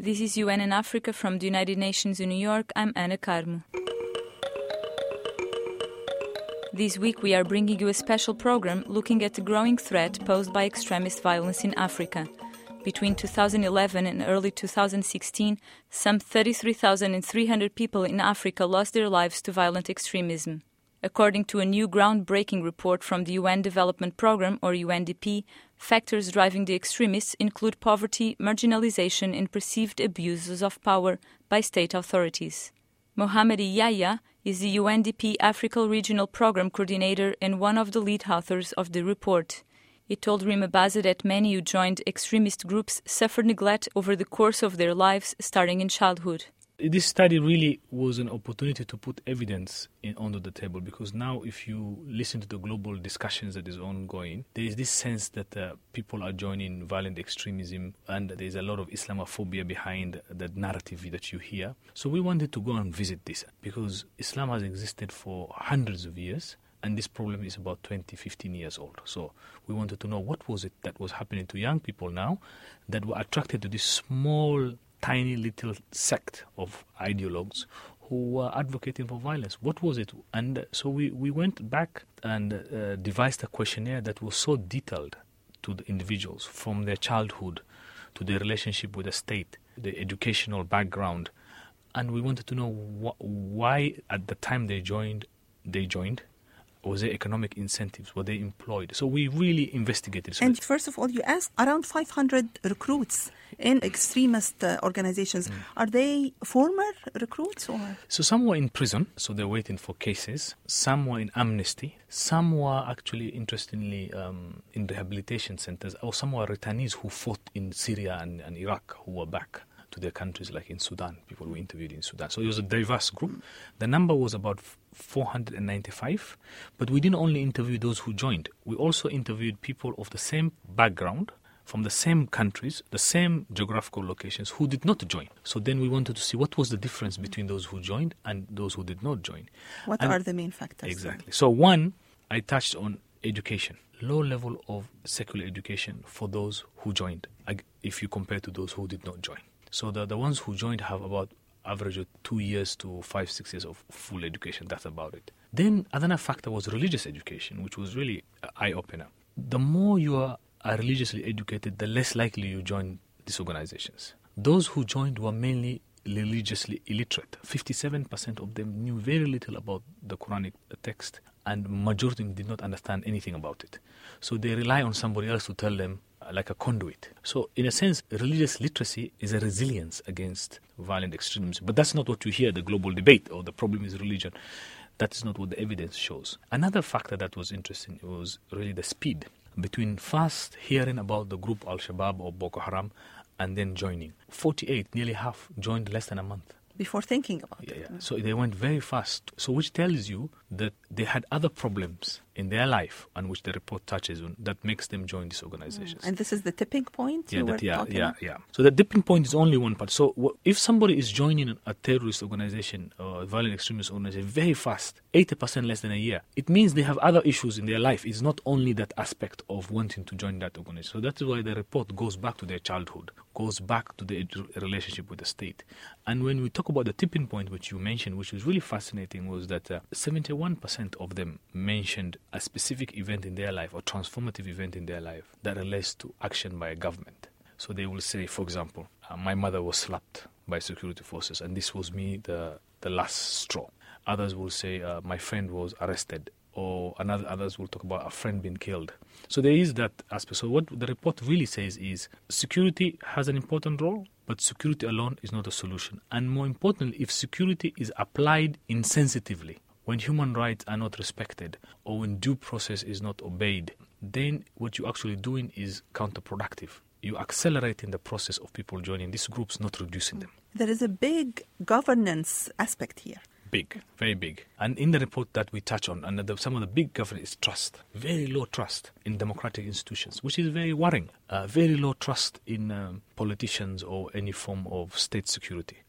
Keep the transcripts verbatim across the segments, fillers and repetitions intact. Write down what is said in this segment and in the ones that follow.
This is U N in Africa from the United Nations in New York. I'm Ana Carmo. This week we are bringing you a special program looking at the growing threat posed by extremist violence in Africa. Between two thousand eleven and early two thousand sixteen, some thirty-three thousand three hundred people in Africa lost their lives to violent extremism. According to a new groundbreaking report from the U N Development Programme, or U N D P, factors driving the extremists include poverty, marginalization, and perceived abuses of power by state authorities. Mohamed Yahya is the U N D P Africa Regional Programme Coordinator and one of the lead authors of the report. He told Rima Baza that many who joined extremist groups suffered neglect over the course of their lives, starting in childhood. This study really was an opportunity to put evidence in, onto the table, because now if you listen to the global discussions that is ongoing, there is this sense that uh, people are joining violent extremism and there is a lot of Islamophobia behind the narrative that you hear. So we wanted to go and visit this because Islam has existed for hundreds of years and this problem is about twenty, fifteen years old. So we wanted to know what was it that was happening to young people now that were attracted to this small tiny little sect of ideologues who were advocating for violence. What was it? And so we, we went back and uh, devised a questionnaire that was so detailed to the individuals, from their childhood to their relationship with the state, the educational background. And we wanted to know wh- why at the time they joined, they joined. Was there economic incentives? Were they employed? So we really investigated. So and first of all, you asked around five hundred recruits in extremist uh, organizations. Mm. Are they former recruits? Or? So some were in prison, so they're waiting for cases. Some were in amnesty. Some were actually, interestingly, um, in rehabilitation centers. Or some were returnees who fought in Syria and, and Iraq who were back to their countries, like in Sudan. People were interviewed in Sudan. So it was a diverse group. The number was about four hundred ninety-five, but we didn't only interview those who joined. We also interviewed people of the same background, from the same countries, the same geographical locations, who did not join. So then we wanted to see what was the difference between those who joined and those who did not join. What and are the main factors? Exactly. So one, I touched on education. Low level of secular education for those who joined, if you compare to those who did not join. So the, the ones who joined have about average of two years to five, six years of full education. That's about it. Then another factor was religious education, which was really an eye-opener. The more you are, are religiously educated, the less likely you join these organizations. Those who joined were mainly religiously illiterate. fifty-seven percent of them knew very little about the Quranic text, and majority of them did not understand anything about it. So they rely on somebody else to tell them, like a conduit. So in a sense, religious literacy is a resilience against violent extremism. But that's not what you hear the global debate, or the problem is religion. That is not what the evidence shows. Another factor that was interesting was really the speed between first hearing about the group Al-Shabaab or Boko Haram and then joining. forty-eight, nearly half, joined less than a month. Before thinking about yeah, it. Yeah. So they went very fast. So which tells you that they had other problems in their life, on which the report touches on, that makes them join these organizations. Mm. And this is the tipping point yeah, you that, were yeah, talking yeah, about? yeah. So the tipping point is only one part. So w- if somebody is joining a terrorist organization or a violent extremist organization very fast, eighty percent less than a year, it means they have other issues in their life. It's not only that aspect of wanting to join that organization. So that's why the report goes back to their childhood, goes back to their relationship with the state. And when we talk about the tipping point, which you mentioned, which was really fascinating, was that uh, seventy-one percent of them mentioned a specific event in their life or transformative event in their life that relates to action by a government. So they will say, for example, uh, my mother was slapped by security forces and this was me, the, the last straw. Others will say, uh, my friend was arrested, or another others will talk about a friend being killed. So there is that aspect. So what the report really says is security has an important role, but security alone is not a solution. And more importantly, if security is applied insensitively, when human rights are not respected or when due process is not obeyed, then what you're actually doing is counterproductive. You're accelerating the process of people joining these groups, not reducing them. There is a big governance aspect here. Big, very big. And in the report that we touch on, and the, some of the big governance is trust. Very low trust in democratic institutions, which is very worrying. Uh, very low trust in um, politicians or any form of state security.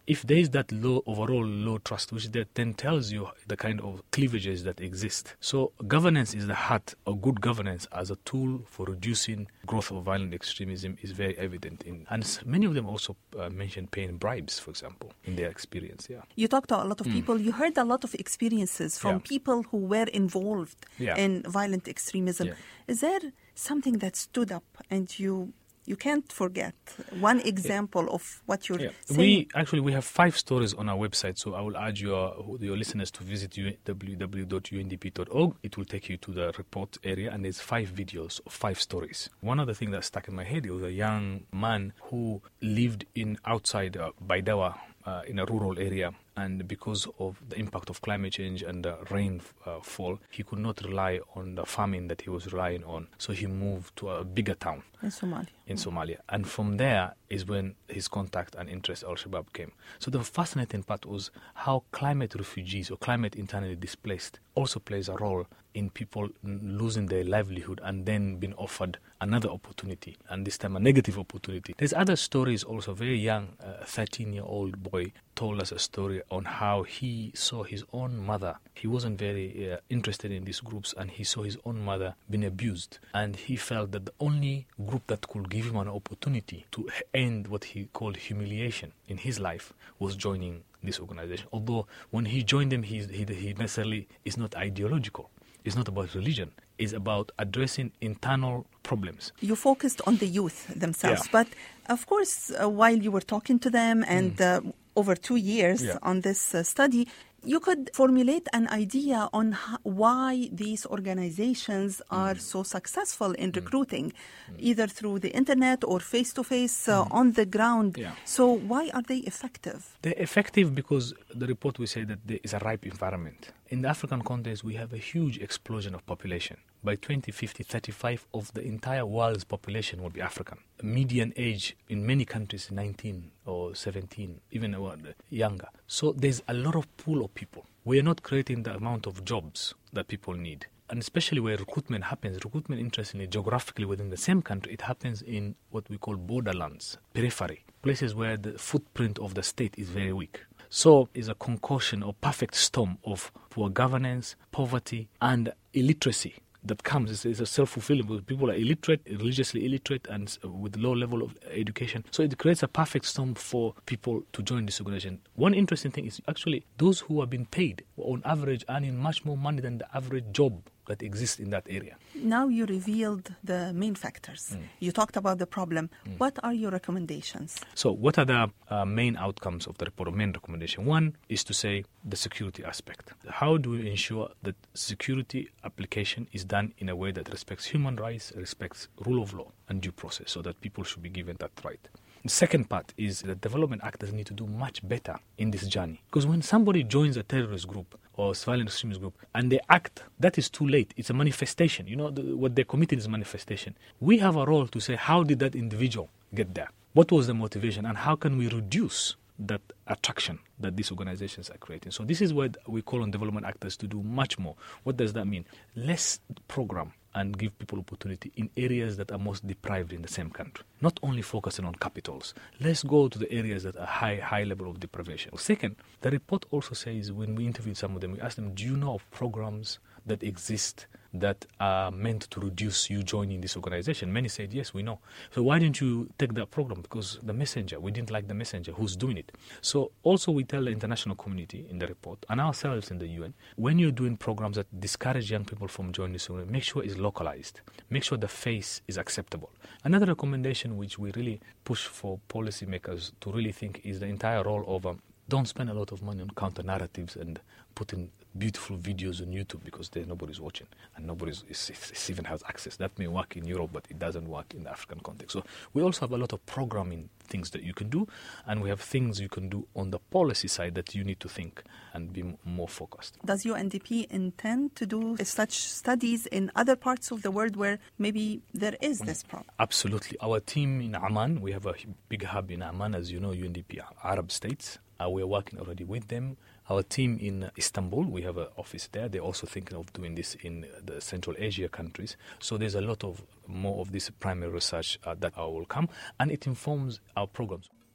if there is that low, overall low trust, which that then tells you the kind of cleavages that exist. So governance is the heart, or good governance as a tool for reducing growth of violent extremism is very evident. In, and many of them also uh, mention paying bribes, for example, in their experience. Yeah. You talked to a lot of mm. people. You heard a lot of experiences from Yeah. people who were involved Yeah. in violent extremism. Yeah. Is there something that stood up and you you can't forget? One example of what you're Yeah. saying? We actually we have five stories on our website, so I will urge your your listeners to visit w w w dot u n d p dot org. It will take you to the report area, and there's five videos of five stories. One of the things that stuck in my head was a young man who lived in outside uh, Baidawa, uh, in a rural area. And because of the impact of climate change and the rainfall, uh, he could not rely on the farming that he was relying on. So he moved to a bigger town in Somalia. in Somalia. And from there is when his contact and interest Al-Shabaab came. So the fascinating part was how climate refugees or climate internally displaced also plays a role in people losing their livelihood and then being offered another opportunity, and this time a negative opportunity. There's other stories also. Very young, uh, thirteen-year-old boy told us a story on how he saw his own mother. He wasn't very uh, interested in these groups, and he saw his own mother being abused. And he felt that the only group that could give him an opportunity to end what he called humiliation in his life was joining this organization. Although when he joined them, he, he, he necessarily is not ideological. It's not about religion. It's about addressing internal problems. You focused on the youth themselves, Yeah. but of course, uh, while you were talking to them and uh, over two years Yeah. on this uh, study, you could formulate an idea on h- why these organizations are Mm. so successful in recruiting, mm. either through the internet or face-to-face uh, mm. on the ground. Yeah. So why are they effective? They're effective because the report will say that there is a ripe environment. In the African context, we have a huge explosion of population. By twenty fifty, thirty-five of the entire world's population will be African. Median age in many countries, nineteen or seventeen, even younger. So there's a lot of pool of people. We are not creating the amount of jobs that people need. And especially where recruitment happens, recruitment, interestingly, geographically within the same country, it happens in what we call borderlands, periphery, places where the footprint of the state is very weak. So it's a concoction or perfect storm of poor governance, poverty, and illiteracy that comes. It's, it's a self-fulfilling because people are illiterate, religiously illiterate, and with low level of education. So it creates a perfect storm for people to join this organization. One interesting thing is actually those who are being paid were on average earning much more money than the average job that exists in that area. Now you revealed the main factors. Mm. You talked about the problem. Mm. What are your recommendations? So what are the uh, main outcomes of the report, or main recommendation? One is to say the security aspect. How do we ensure that security application is done in a way that respects human rights, respects rule of law and due process, so that people should be given that right? The second part is that development actors need to do much better in this journey. Because when somebody joins a terrorist group or violent extremist group and they act, that is too late. It's a manifestation. You know, the, what they're committing is manifestation. We have a role to say, how did that individual get there? What was the motivation? And how can we reduce that attraction that these organizations are creating? So this is what we call on development actors to do much more. What does that mean? Less program and give people opportunity in areas that are most deprived in the same country. Not only focusing on capitals. Let's go to the areas that are high, high level of deprivation. Second, the report also says, when we interviewed some of them, we asked them, do you know of programs that exist that are meant to reduce you joining this organization? Many said, yes, we know. So why didn't you take that program? Because the messenger, we didn't like the messenger who's doing it. So also we tell the international community in the report, and ourselves in the U N, when you're doing programs that discourage young people from joining this organization, make sure it's localized. Make sure the face is acceptable. Another recommendation which we really push for policymakers to really think is the entire role of um, don't spend a lot of money on counter narratives and putting beautiful videos on YouTube because there nobody's watching and nobody even has access. That may work in Europe, but it doesn't work in the African context. So we also have a lot of programming things that you can do, and we have things you can do on the policy side that you need to think and be m- more focused. Does U N D P intend to do such studies in other parts of the world where maybe there is this problem? Absolutely. Our team in Amman, we have a big hub in Amman, as you know, U N D P Arab states. Uh, we're working already with them. Our team in Istanbul, we have an office there. They're also thinking of doing this in the Central Asia countries. So there's a lot of more of this primary research uh, that uh, will come, and it informs our programs.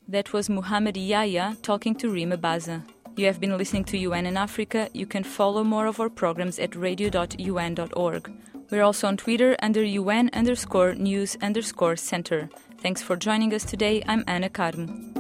That was Muhammad Yahya talking to Rima Baza. You have been listening to U N in Africa. You can follow more of our programs at radio dot u n dot org. We're also on Twitter under U N underscore news underscore center. Thanks for joining us today. I'm Anna Karm.